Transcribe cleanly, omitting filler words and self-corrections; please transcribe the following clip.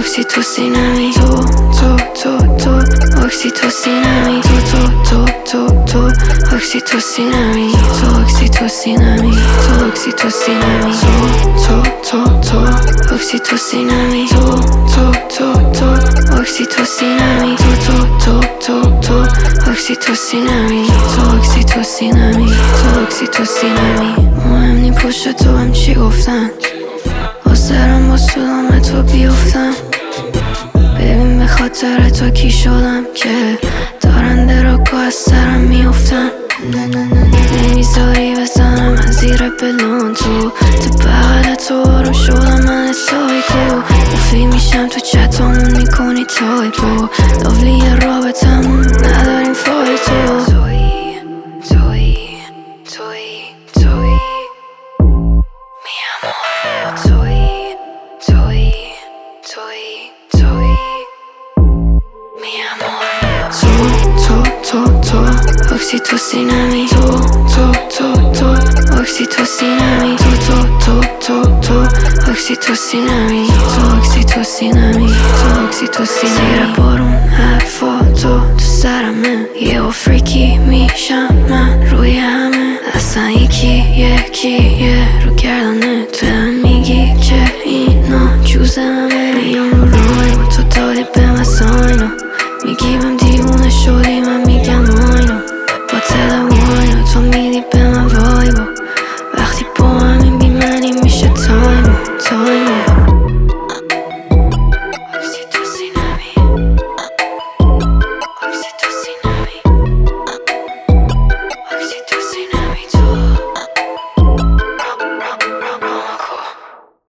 اکسیتوسینمی تو اکسیتوسینمی تو اکسیتوسینمی تو اکسیتوسینمی تو اکسیتوسینمی تو اکسیتوسینمی تو اکسیتوسینمی تو اکسیتوسینمی تو اکسیتوسینمی تو اکسیتوسینمی مهم نی پشت تو هم چی گفتن واسرم با سلام تو بیفتم ببین به خاطر تو کی شدم که دارن دراکو از سرم میفتم نمیذاری بزنم از زیر بلون تو بغل تو آروم شدم من سایکو گفتی میشم تو چتامون میکنی تایپو لاولی رابطمون نداریم فایتو توی می amor توی می amor تو اکسیتوسینمی تو اکسیتوسینمی تو اکسیتوسینمی تو اکسیتوسینمی تو اکسیتوسینمی زیر بارون حرفا تو سرمه یه فریکی میشم من روی همه اصلا یکیه رو گردنه تو میگی که اینا جوزم